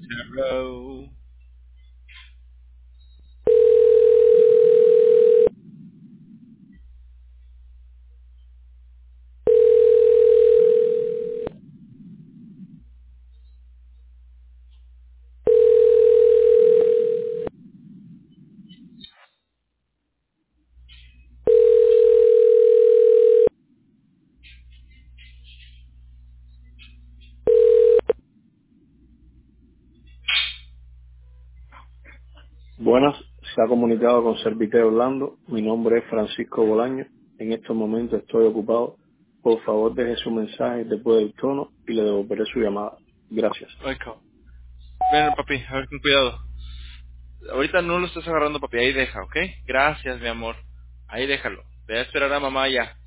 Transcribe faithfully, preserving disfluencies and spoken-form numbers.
Hello. Buenas, se ha comunicado con Servite Orlando. Mi nombre es Francisco Bolaño. En estos momentos estoy ocupado. Por favor, deje su mensaje después del tono y le devolveré su llamada. Gracias. Ay, cabrón. Ven, papi, a ver, con cuidado. Ahorita no lo estás agarrando, papi. Ahí deja, ¿ok? Gracias, mi amor. Ahí déjalo. Ve a esperar a mamá ya.